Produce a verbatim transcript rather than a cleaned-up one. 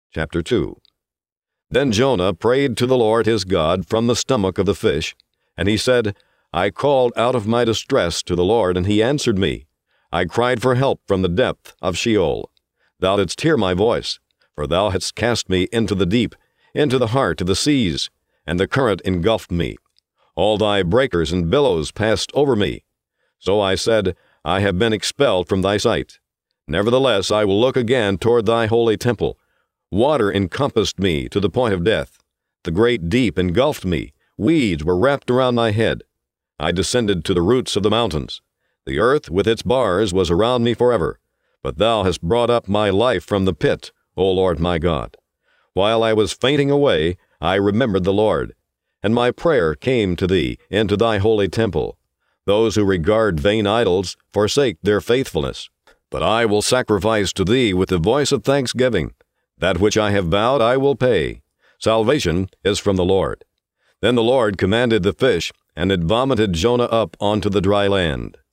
Chapter two. Then Jonah prayed to the Lord his God from the stomach of the fish, and he said, I called out of my distress to the Lord, and he answered me. I cried for help from the depth of Sheol. Thou didst hear my voice, for thou hadst cast me into the deep, into the heart of the seas, and the current engulfed me. All thy breakers and billows passed over me. So I said, I have been expelled from thy sight. Nevertheless, I will look again toward thy holy temple. Water encompassed me to the point of death. The great deep engulfed me. Weeds were wrapped around my head. I descended to the roots of the mountains. The earth with its bars was around me forever. But thou hast brought up my life from the pit, O Lord my God. While I was fainting away, I remembered the Lord, and my prayer came to thee into thy holy temple. Those who regard vain idols forsake their faithfulness. But I will sacrifice to thee with the voice of thanksgiving. That which I have vowed I will pay. Salvation is from the Lord. Then the Lord commanded the fish, and it vomited Jonah up onto the dry land.